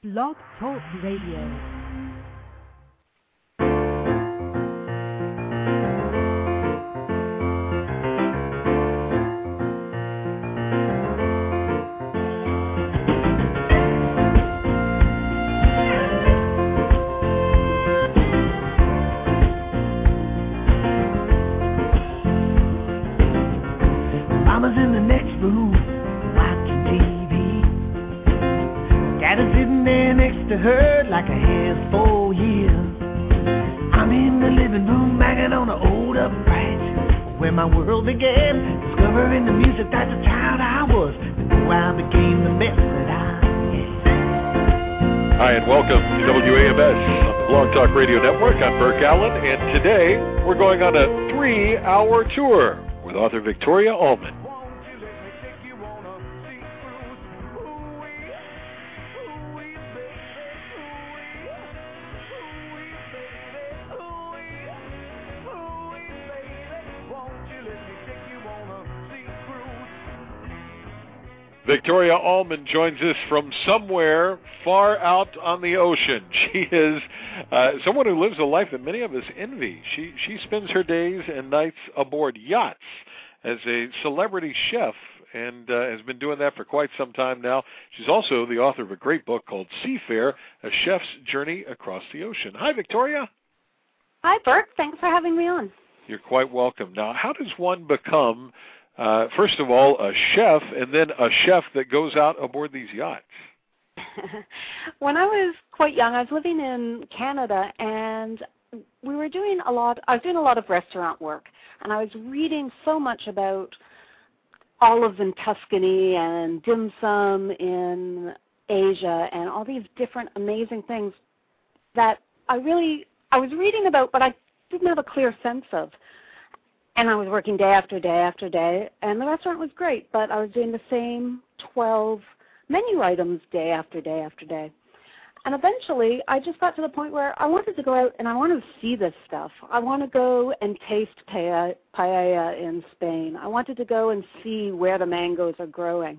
Blog Talk Radio. Mama's in the next room watching TV. Dad is sitting there next to her like a has 4 years. I'm in the living room banging on an old upright where my world began, discovering the music that's the child I was before I became the mess that I am. Hi, and welcome to WAMS on the Blog Talk Radio Network. I'm Burke Allen, and today we're going on a 3-hour tour with author Victoria Allman. Victoria Allman joins us from somewhere far out on the ocean. She is someone who lives a life that many of us envy. She spends her days and nights aboard yachts as a celebrity chef and has been doing that for quite some time now. She's also the author of a great book called Seafair, A Chef's Journey Across the Ocean. Hi, Victoria. Hi, Burke. Thanks for having me on. You're quite welcome. Now, how does one become first of all, a chef, and then a chef that goes out aboard these yachts? When I was quite young, I was living in Canada, and I was doing a lot of restaurant work, and I was reading so much about olives in Tuscany and dim sum in Asia and all these different amazing things that I was reading about, but I didn't have a clear sense of. And I was working day after day after day, and the restaurant was great, but I was doing the same 12 menu items day after day after day. And eventually, I just got to the point where I wanted to go out and I wanted to see this stuff. I want to go and taste paella in Spain. I wanted to go and see where the mangoes are growing.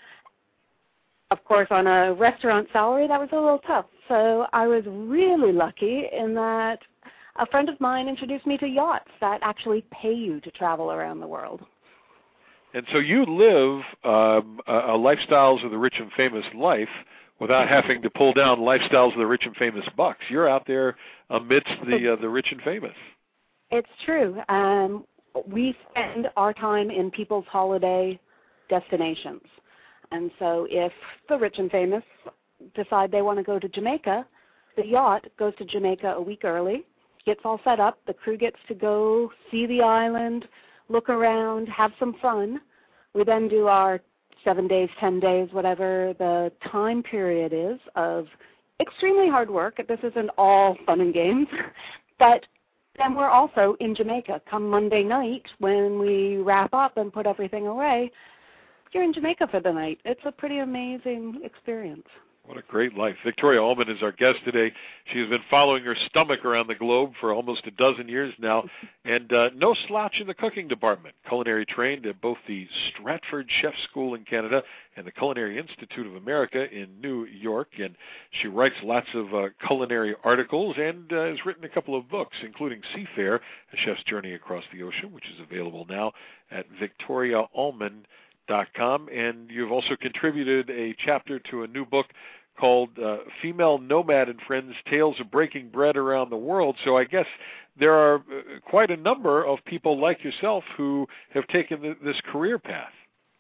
Of course, on a restaurant salary, that was a little tough. So I was really lucky in that a friend of mine introduced me to yachts that actually pay you to travel around the world. And so you live a lifestyles of the rich and famous life without having to pull down lifestyles of the rich and famous bucks. You're out there amidst the rich and famous. It's true. We spend our time in people's holiday destinations. And so if the rich and famous decide they want to go to Jamaica, the yacht goes to Jamaica a week early, gets all set up, the crew gets to go see the island, look around, have some fun. We then do our 7 days, 10 days, whatever the time period is of extremely hard work. This isn't all fun and games, but then we're also in Jamaica. Come Monday night when we wrap up and put everything away, you're in Jamaica for the night. It's a pretty amazing experience. What a great life. Victoria Allman is our guest today. She has been following her stomach around the globe for almost a dozen years now, and no slouch in the cooking department. Culinary trained at both the Stratford Chef School in Canada and the Culinary Institute of America in New York, and she writes lots of culinary articles and has written a couple of books, including Seafair, A Chef's Journey Across the Ocean, which is available now at victoriaallman.com. And you've also contributed a chapter to a new book called Female Nomad and Friends, Tales of Breaking Bread Around the World. So I guess there are quite a number of people like yourself who have taken this career path.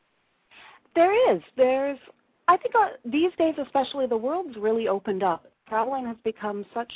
There is. I think these days especially, the world's really opened up. Traveling has become such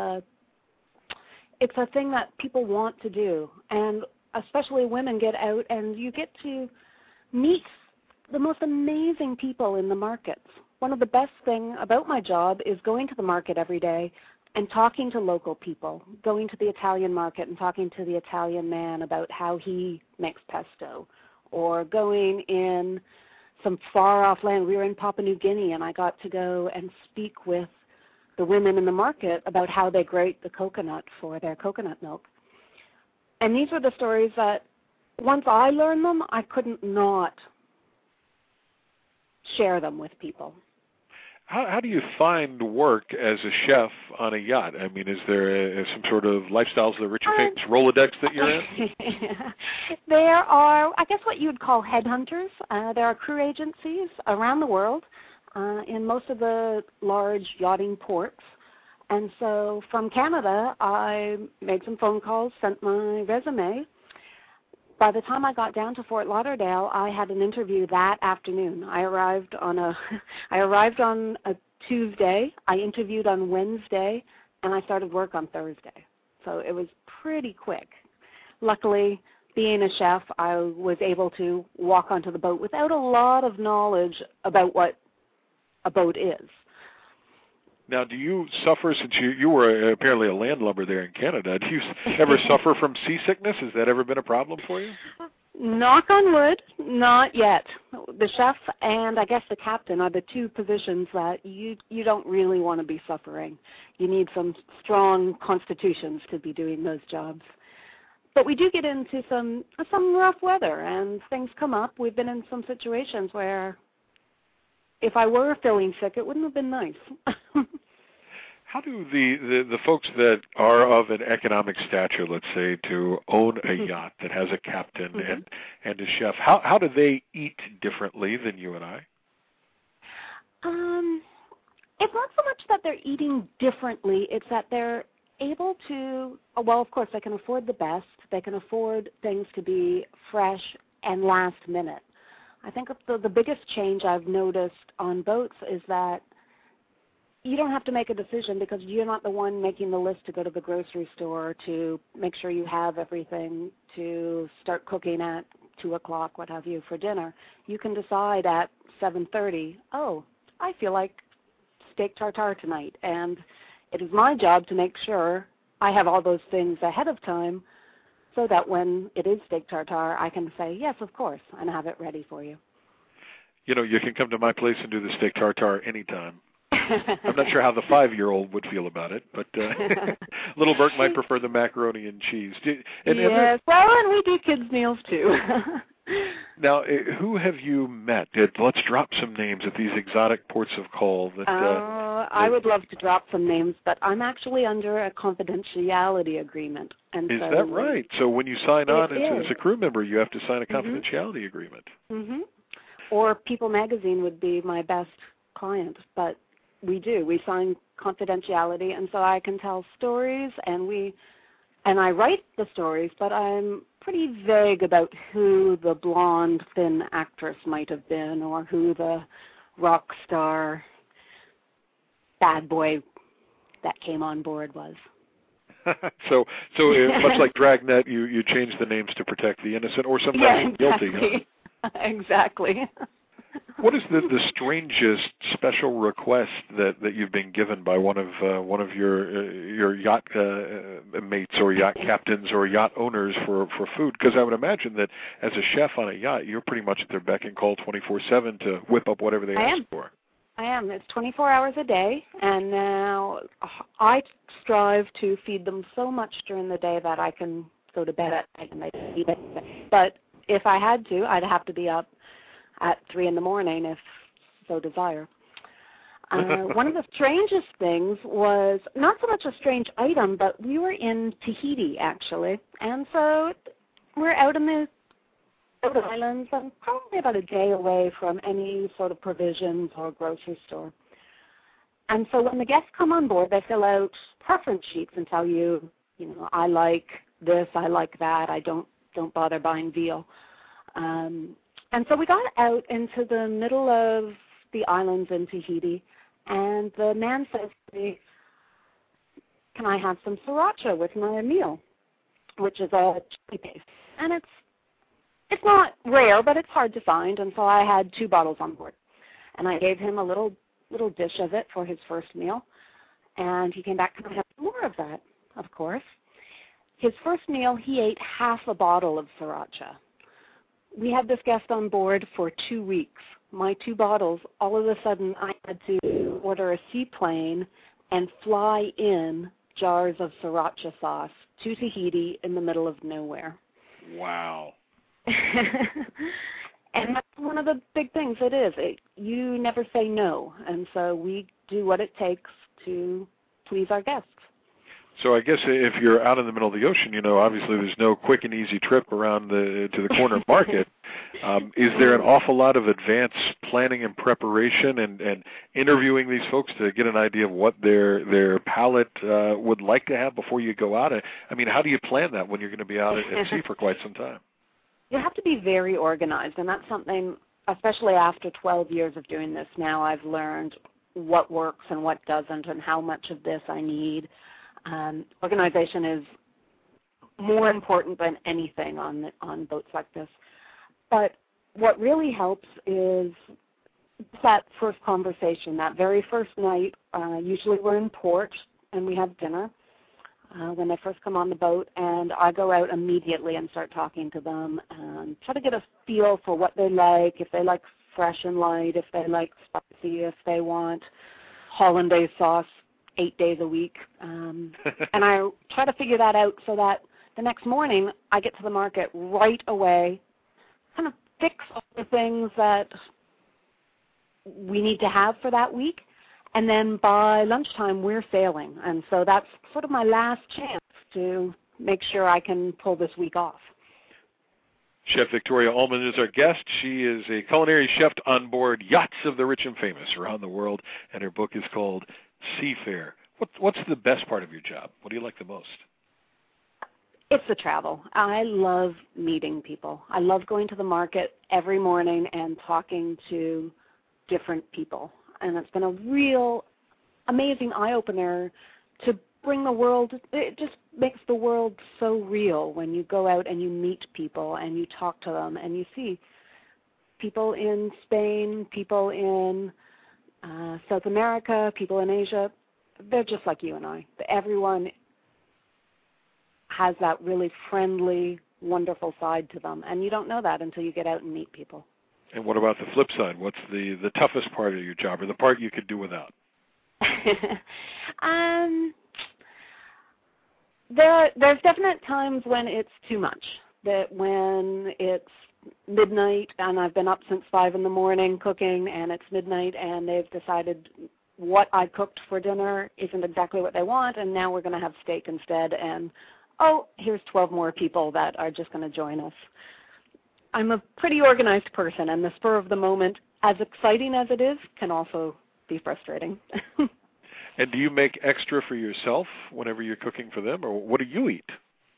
it's a thing that people want to do. And especially women get out and you get to meet the most amazing people in the markets. One of the best things about my job is going to the market every day and talking to local people, going to the Italian market and talking to the Italian man about how he makes pesto, or going in some far-off land. We were in Papua New Guinea, and I got to go and speak with the women in the market about how they grate the coconut for their coconut milk. And these were the stories that once I learned them, I couldn't not share them with people. How do you find work as a chef on a yacht? I mean, is there some sort of Lifestyles of the Rich and Famous Rolodex that you're in? There are, I guess, what you would call headhunters. There are crew agencies around the world in most of the large yachting ports. And so from Canada, I made some phone calls, sent my resume. By the time I got down to Fort Lauderdale, I had an interview that afternoon. I arrived on a Tuesday. I interviewed on Wednesday, and I started work on Thursday. So it was pretty quick. Luckily, being a chef, I was able to walk onto the boat without a lot of knowledge about what a boat is. Now, do you suffer, since you were apparently a landlubber there in Canada, do you ever suffer from seasickness? Has that ever been a problem for you? Knock on wood, not yet. The chef and I guess the captain are the two positions that you don't really want to be suffering. You need some strong constitutions to be doing those jobs. But we do get into some rough weather, and things come up. We've been in some situations where if I were feeling sick, it wouldn't have been nice. How do the folks that are of an economic stature, let's say, to own a yacht that has a captain and a chef, how do they eat differently than you and I? It's not so much that they're eating differently. It's that they're able to, well, of course, they can afford the best. They can afford things to be fresh and last minute. I think the biggest change I've noticed on boats is that you don't have to make a decision because you're not the one making the list to go to the grocery store to make sure you have everything to start cooking at 2 o'clock, what have you, for dinner. You can decide at 7:30, oh, I feel like steak tartare tonight, and it is my job to make sure I have all those things ahead of time so that when it is steak tartare, I can say, yes, of course, and have it ready for you. You know, you can come to my place and do the steak tartare anytime. I'm not sure how the 5-year-old would feel about it, but little Bert might prefer the macaroni and cheese. Yes, well, and we do kids' meals too. Now, who have you met? Let's drop some names at these exotic ports of call. I would love to drop some names, but I'm actually under a confidentiality agreement. And is that right? So when you sign on as a crew member, you have to sign a confidentiality agreement. Mm-hmm. Or People Magazine would be my best client, but we do. We sign confidentiality, and so I can tell stories, and I write the stories, but I'm pretty vague about who the blonde, thin actress might have been or who the rock star bad boy that came on board was. So much like Dragnet, you change the names to protect the innocent or sometimes guilty. Huh? Exactly. What is the strangest special request that you've been given by one of your yacht mates or yacht captains or yacht owners for food? Because I would imagine that as a chef on a yacht, you're pretty much at their beck and call 24/7 to whip up whatever they ask for. I am. It's 24 hours a day, and now I strive to feed them so much during the day that I can go to bed at night and they can eat it. But if I had to, I'd have to be up at 3 in the morning if so desire. One of the strangest things was not so much a strange item, but we were in Tahiti, actually. And so we're out in the islands and probably about a day away from any sort of provisions or grocery store. And so when the guests come on board, they fill out preference sheets and tell you, I like this, I like that, I don't bother buying veal. And so we got out into the middle of the islands in Tahiti, and the man says to me, can I have some sriracha with my meal, which is a chili paste. And it's not rare, but it's hard to find, and so I had 2 bottles on board. And I gave him a little dish of it for his first meal, and he came back and I had more of that, of course. His first meal, he ate half a bottle of sriracha. We had this guest on board for 2 weeks. My 2 bottles, all of a sudden I had to order a seaplane and fly in jars of sriracha sauce to Tahiti in the middle of nowhere. Wow. And that's one of the big things it is. You never say no, and so we do what it takes to please our guests. So I guess if you're out in the middle of the ocean, obviously there's no quick and easy trip around to the corner market. Is there an awful lot of advanced planning and preparation and interviewing these folks to get an idea of what their palate would like to have before you go out? I mean, how do you plan that when you're going to be out at sea for quite some time? You have to be very organized, and that's something, especially after 12 years of doing this now, I've learned what works and what doesn't and how much of this I need. Organization is more important than anything on boats like this. But what really helps is that first conversation, that very first night. Usually we're in port and we have dinner when they first come on the boat, and I go out immediately and start talking to them and try to get a feel for what they like, if they like fresh and light, if they like spicy, if they want hollandaise sauce 8 days a week. And I try to figure that out so that the next morning I get to the market right away, kind of fix all the things that we need to have for that week, and then by lunchtime we're sailing. And so that's sort of my last chance to make sure I can pull this week off. Chef Victoria Allman is our guest. She is a culinary chef on board yachts of the rich and famous around the world, and her book is called Seafair. What's the best part of your job? What do you like the most? It's the travel. I love meeting people. I love going to the market every morning and talking to different people. And it's been a real amazing eye-opener to bring the world. It just makes the world so real when you go out and you meet people and you talk to them and you see people in Spain, people in South America, people in Asia. They're just like you and I. Everyone has that really friendly, wonderful side to them, and you don't know that until you get out and meet people. And what about the flip side? What's the toughest part of your job, or the part you could do without? There's definite times when it's too much. That when it's midnight and I've been up since 5 a.m. cooking, and it's midnight and they've decided what I cooked for dinner isn't exactly what they want, and now we're going to have steak instead, and here's 12 more people that are just going to join us. I'm a pretty organized person, and the spur of the moment, as exciting as it is, can also be frustrating. And do you make extra for yourself whenever you're cooking for them, or what do you eat?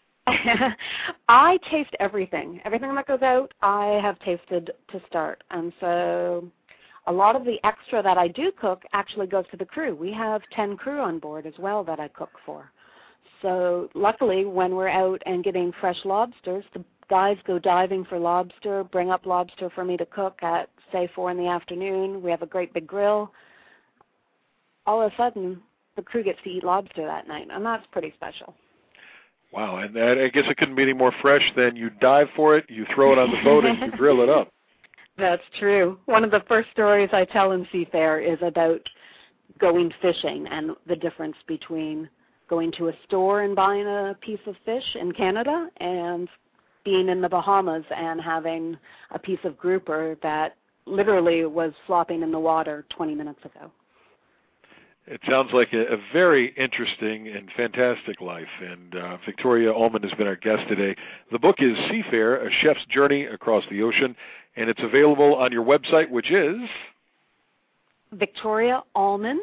I taste everything. Everything that goes out, I have tasted to start. And so a lot of the extra that I do cook actually goes to the crew. We have 10 crew on board as well that I cook for. So luckily, when we're out and getting fresh lobsters, the guys go diving for lobster, bring up lobster for me to cook at, say, 4 p.m. We have a great big grill. All of a sudden, the crew gets to eat lobster that night, and that's pretty special. Wow, and that, I guess it couldn't be any more fresh than you dive for it, you throw it on the boat, and you grill it up. That's true. One of the first stories I tell in Seafair is about going fishing and the difference between going to a store and buying a piece of fish in Canada and being in the Bahamas and having a piece of grouper that literally was flopping in the water 20 minutes ago. It sounds like a very interesting and fantastic life, and Victoria Allman has been our guest today. The book is Seafair, A Chef's Journey Across the Ocean, and it's available on your website, which is? Victoria Allman,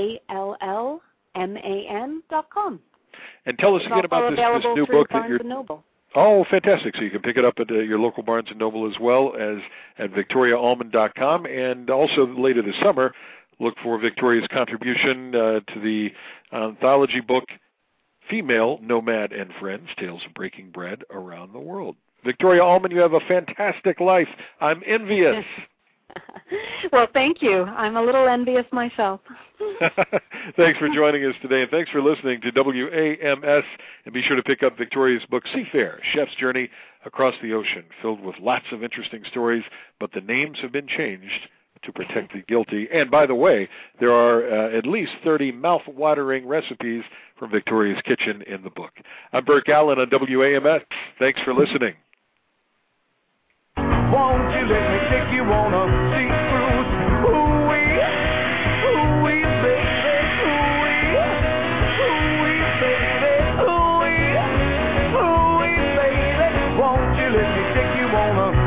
ALLMAN.com. And tell us again about this new book that you're... Oh, fantastic. So you can pick it up at your local Barnes & Noble as well as at VictoriaAllman.com, and also later this summer, look for Victoria's contribution to the anthology book, Female Nomad and Friends, Tales of Breaking Bread Around the World. Victoria Allman, you have a fantastic life. I'm envious. Well, thank you. I'm a little envious myself. Thanks for joining us today, and thanks for listening to WAMS. And be sure to pick up Victoria's book, Seafair, Chef's Journey Across the Ocean, filled with lots of interesting stories, but the names have been changed to protect the guilty. And by the way, there are at least 30 mouth-watering recipes from Victoria's Kitchen in the book. I'm Burt Allen on WAMS. Thanks for listening. Won't you let me take you on a sea cruise. Ooh-wee, ooh-wee, baby, ooh-wee, ooh-wee, baby, ooh-wee, ooh-wee, baby. Won't you let me take you on a